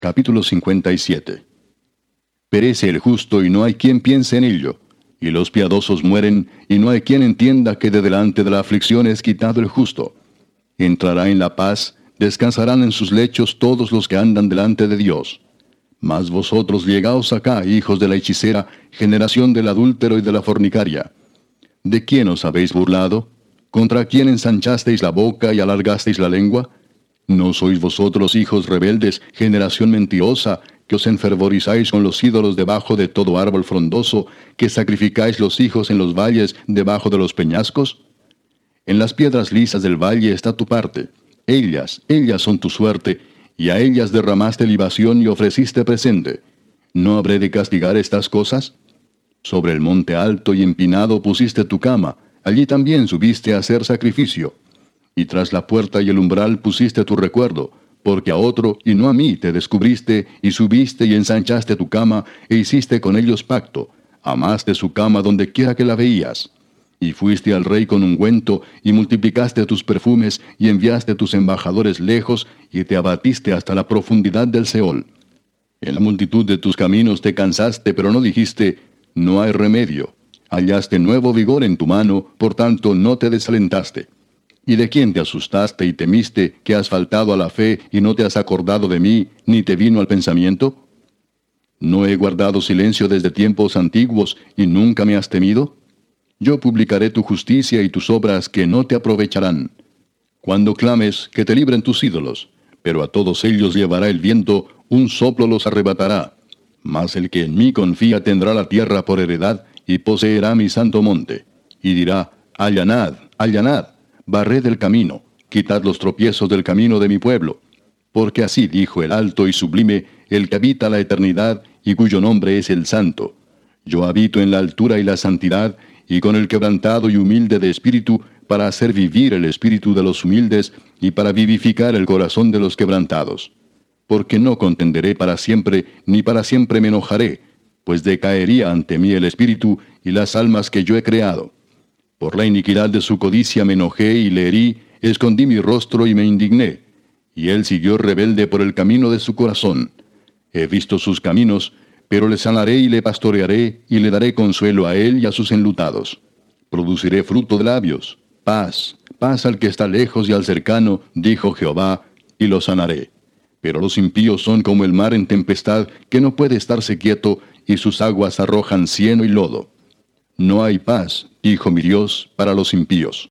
Capítulo 57. Perece el justo y no hay quien piense en ello, y los piadosos mueren y no hay quien entienda que de delante de la aflicción es quitado el justo. Entrará en la paz, descansarán en sus lechos todos los que andan delante de Dios. Mas vosotros llegaos acá, hijos de la hechicera, generación del adúltero y de la fornicaria. ¿De quién os habéis burlado? ¿Contra quién ensanchasteis la boca y alargasteis la lengua? ¿No sois vosotros hijos rebeldes, generación mentirosa, que os enfervorizáis con los ídolos debajo de todo árbol frondoso, que sacrificáis los hijos en los valles debajo de los peñascos? En las piedras lisas del valle está tu parte. Ellas son tu suerte, y a ellas derramaste libación y ofreciste presente. ¿No habré de castigar estas cosas? Sobre el monte alto y empinado pusiste tu cama, allí también subiste a hacer sacrificio. Y tras la puerta y el umbral pusiste tu recuerdo, porque a otro y no a mí te descubriste, y subiste y ensanchaste tu cama, e hiciste con ellos pacto, amaste su cama donde quiera que la veías. Y fuiste al rey con ungüento, y multiplicaste tus perfumes, y enviaste tus embajadores lejos, y te abatiste hasta la profundidad del Seol. En la multitud de tus caminos te cansaste, pero no dijiste, no hay remedio. Hallaste nuevo vigor en tu mano, por tanto no te desalentaste. ¿Y de quién te asustaste y temiste, que has faltado a la fe y no te has acordado de mí, ni te vino al pensamiento? ¿No he guardado silencio desde tiempos antiguos y nunca me has temido? Yo publicaré tu justicia y tus obras que no te aprovecharán. Cuando clames, que te libren tus ídolos, pero a todos ellos llevará el viento, un soplo los arrebatará. Mas el que en mí confía tendrá la tierra por heredad, y poseerá mi santo monte. Y dirá, allanad, allanad, barred el camino, quitad los tropiezos del camino de mi pueblo. Porque así dijo el alto y sublime, el que habita la eternidad, y cuyo nombre es el Santo. Yo habito en la altura y la santidad, y con el quebrantado y humilde de espíritu, para hacer vivir el espíritu de los humildes, y para vivificar el corazón de los quebrantados. Porque no contenderé para siempre, ni para siempre me enojaré, pues decaería ante mí el espíritu y las almas que yo he creado. Por la iniquidad de su codicia me enojé y le herí, escondí mi rostro y me indigné. Y él siguió rebelde por el camino de su corazón. He visto sus caminos, pero le sanaré y le pastorearé, y le daré consuelo a él y a sus enlutados. Produciré fruto de labios. Paz, paz al que está lejos y al cercano, dijo Jehová, y lo sanaré. Pero los impíos son como el mar en tempestad, que no puede estarse quieto, y sus aguas arrojan cieno y lodo. No hay paz, dijo mi Dios, para los impíos.